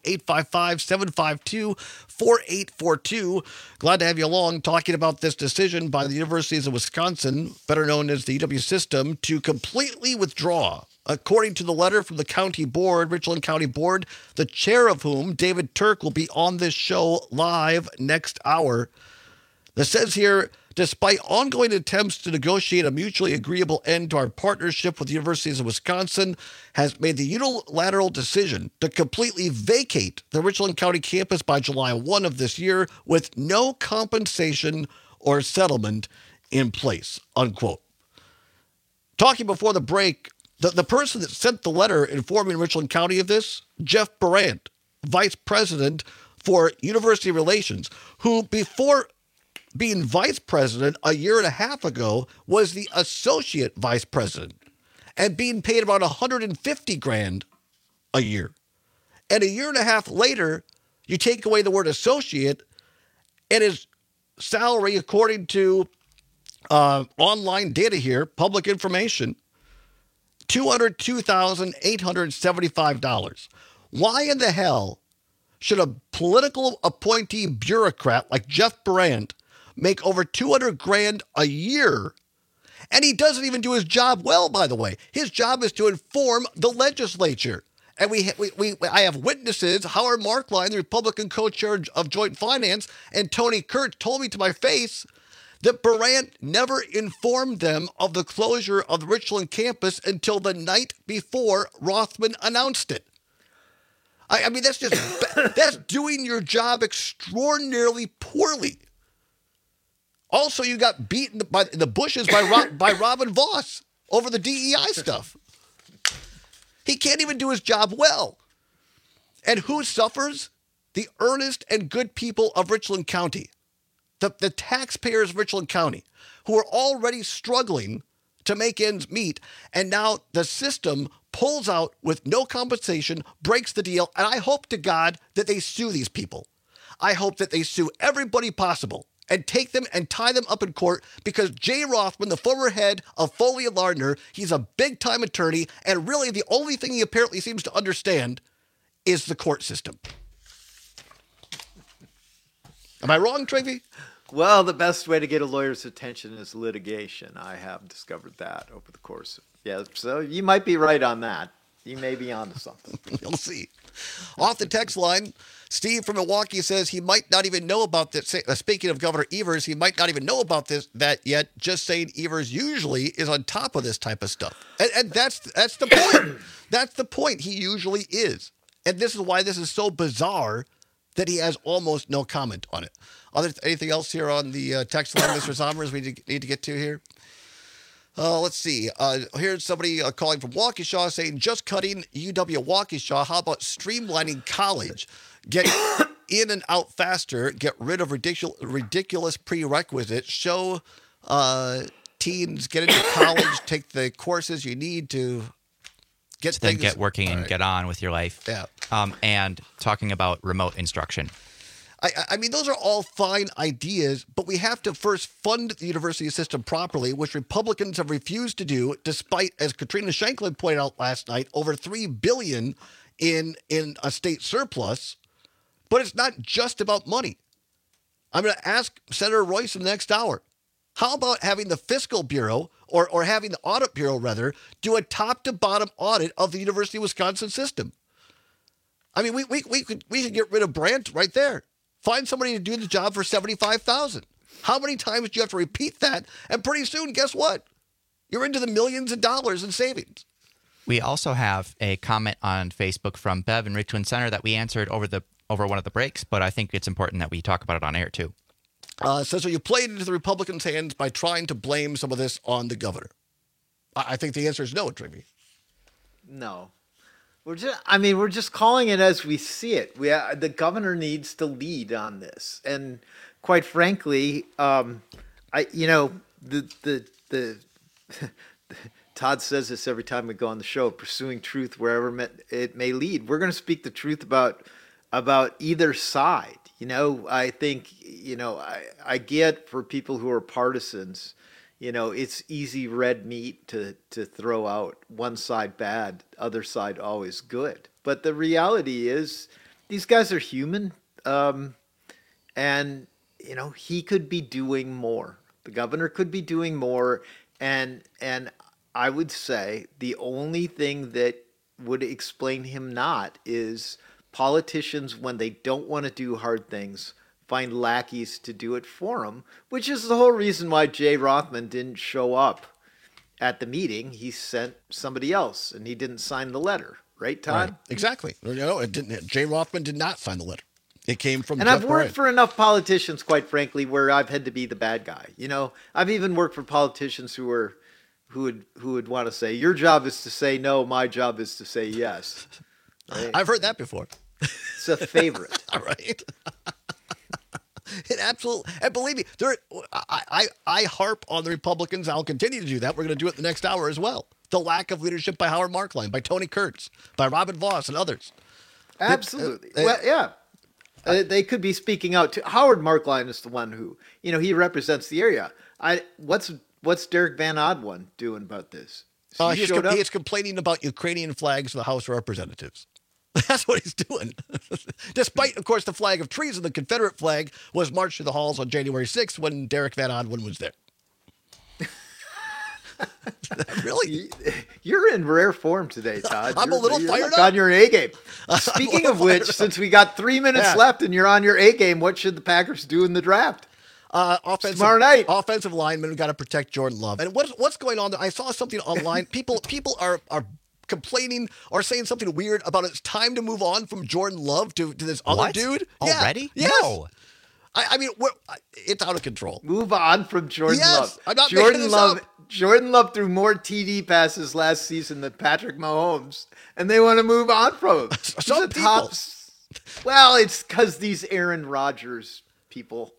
855-752-4842. Glad to have you along talking about this decision by the Universities of Wisconsin, better known as the UW system, to completely withdraw. According to the letter from the county board, Richland County Board, the chair of whom, David Turk, will be on this show live next hour. It says here, despite ongoing attempts to negotiate a mutually agreeable end to our partnership with the Universities of Wisconsin, has made the unilateral decision to completely vacate the Richland County campus by July 1 of this year with no compensation or settlement in place, unquote. Talking before the break, the person that sent the letter informing Richland County of this, Jeff Brandt, vice president for university relations, who before being vice president a year and a half ago was the associate vice president and being paid about $150,000 a year. And a year and a half later, you take away the word associate, and his salary, according to online data here, public information, $202,875. Why in the hell should a political appointee bureaucrat like Jeff Brandt make over $200,000 a year? And he doesn't even do his job well, by the way. His job is to inform the legislature. And I have witnesses. Howard Markline, the Republican co-chair of Joint Finance, and Tony Kurtz told me to my face that Brandt never informed them of the closure of the Richland campus until the night before Rothman announced it. I mean, that's doing your job extraordinarily poorly. Also, you got beaten in the bushes by Robin Voss over the DEI stuff. He can't even do his job well. And who suffers? The earnest and good people of Richland County. The taxpayers of Richland County, who are already struggling to make ends meet, and now the system pulls out with no compensation, breaks the deal, and I hope to God that they sue these people. I hope that they sue everybody possible and take them and tie them up in court, because Jay Rothman, the former head of Foley and Lardner, he's a big-time attorney, and really the only thing he apparently seems to understand is the court system. Am I wrong, Trygve? Well, the best way to get a lawyer's attention is litigation. I have discovered that over the course of, so you might be right on that. You may be onto something. We'll see. Off the text line, Steve from Milwaukee says he might not even know about this. Speaking of Governor Evers, he might not even know about that yet. Just saying Evers usually is on top of this type of stuff. And that's the point. That's the point. He usually is. And this is why this is so bizarre that he has almost no comment on it. Anything else here on the text line, Mr. Sommers, we need to get to here? Let's see. Here's somebody calling from Waukesha saying, just cutting UW Waukesha. How about streamlining college? Get in and out faster. Get rid of ridiculous prerequisites. Show teens get into college, take the courses you need to get then things. Get working and get on with your life. Yeah. And talking about remote instruction. I mean, those are all fine ideas, but we have to first fund the university system properly, which Republicans have refused to do, despite, as Katrina Shanklin pointed out last night, over $3 billion in a state surplus. But it's not just about money. I'm going to ask Senator Royce in the next hour, how about having the Fiscal Bureau, or having the Audit Bureau, rather, do a top-to-bottom audit of the University of Wisconsin system? I mean, we could get rid of Brandt right there. Find somebody to do the job for $75,000. How many times do you have to repeat that? And pretty soon, guess what? You're into the millions of dollars in savings. We also have a comment on Facebook from Bev in Richland Center that we answered over one of the breaks, but I think it's important that we talk about it on air too. Says, so you played into the Republicans' hands by trying to blame some of this on the governor. I think the answer is no, Trivy. No. We're just calling it as we see it. The governor needs to lead on this, and quite frankly, Todd says this every time we go on the show: pursuing truth wherever it may lead. We're going to speak the truth about either side. I think I get for people who are partisans. It's easy red meat to throw out. One side bad, other side always good. But the reality is these guys are human. And he could be doing more. The governor could be doing more. And I would say the only thing that would explain him not is politicians, when they don't want to do hard things, find lackeys to do it for them, which is the whole reason why Jay Rothman didn't show up at the meeting. He sent somebody else, and he didn't sign the letter. Right, Todd? Right. Exactly. It didn't. Jay Rothman did not sign the letter. It came from. And Jeff I've worked Bryant. for enough politicians, quite frankly, where I've had to be the bad guy. I've even worked for politicians who would want to say, "Your job is to say no. My job is to say yes." Right? I've heard that before. It's a favorite. All right. It absolutely, and believe me, I harp on the Republicans. I'll continue to do that. We're going to do it the next hour as well. The lack of leadership by Howard Markline, by Tony Kurtz, by Robin Voss, and others. Absolutely. They could be speaking out to Howard Markline is the one who, he represents the area. What's Derek Van Oddone doing about this? He is complaining about Ukrainian flags in the House of Representatives. That's what he's doing. Despite, of course, the flag of treason, the Confederate flag was marched through the halls on January 6th when Derek Van Oddone was there. Really? You're in rare form today, Todd. I'm a little fired up. On your A game. Speaking of which, since we got 3 minutes left and you're on your A game, what should the Packers do in the draft? Tomorrow night. Offensive linemen, we got to protect Jordan Love. And what's going on there? I saw something online. People are complaining or saying something weird about it's time to move on from Jordan Love to this other dude. Already? Yeah. Yes. No. I mean, it's out of control. Move on from Jordan Love. I'm not making this up. Jordan Love threw more TD passes last season than Patrick Mahomes, and they want to move on from him. Some people. Well, it's because these Aaron Rodgers people.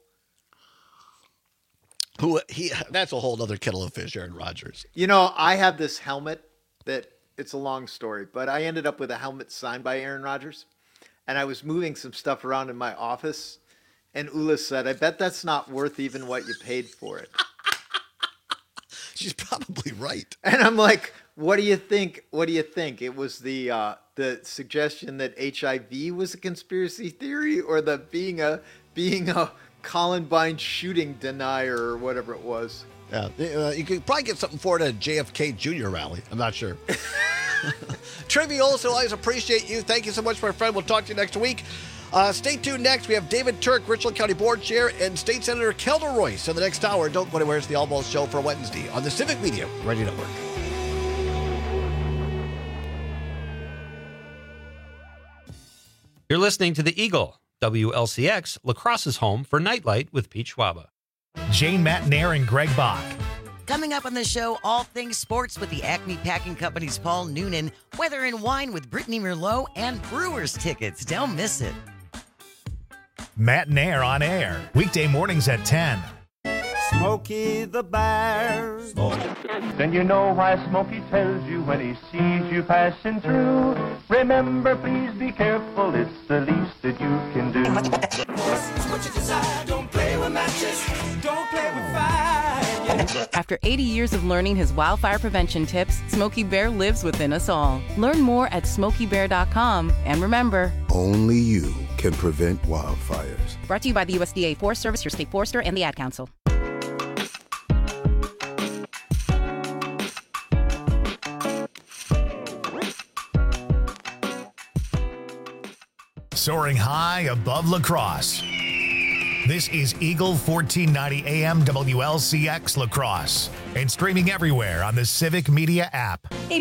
That's a whole other kettle of fish, Aaron Rodgers. I have this helmet that it's a long story, but I ended up with a helmet signed by Aaron Rodgers, and I was moving some stuff around in my office, and Ula said, "I bet that's not worth even what you paid for it." She's probably right. And I'm like, "What do you think? What do you think? It was the suggestion that HIV was a conspiracy theory, or the being a Columbine shooting denier, or whatever it was?" Yeah, you could probably get something for it at a JFK Jr. rally. I'm not sure. Trivioso, always appreciate you. Thank you so much, my friend. We'll talk to you next week. Stay tuned next. We have David Turk, Richland County Board Chair, and State Senator Kelda Royce in the next hour. Don't go anywhere. It's the Almost Show for Wednesday on the Civic Media Radio Network. You're listening to The Eagle, WLCX, La Crosse's home for Nightlight with Pete Schwaba. Jane Matnair and Greg Bach. Coming up on the show, all things sports with the Acme Packing Company's Paul Noonan, weather and wine with Brittany Merlot, and Brewers tickets. Don't miss it. Matnair on air, weekday mornings at 10. Smokey the Bear. Then you know why Smokey tells you when he sees you passing through. Remember, please be careful, it's the least that you can do. It's what you desire, don't play with matches, don't play with fire. After 80 years of learning his wildfire prevention tips, Smokey Bear lives within us all. Learn more at SmokeyBear.com, and remember, only you can prevent wildfires. Brought to you by the USDA Forest Service, your state forester, and the Ad Council. Soaring high above La Crosse. This is Eagle 1490 AM WLCX La Crosse and streaming everywhere on the Civic Media app.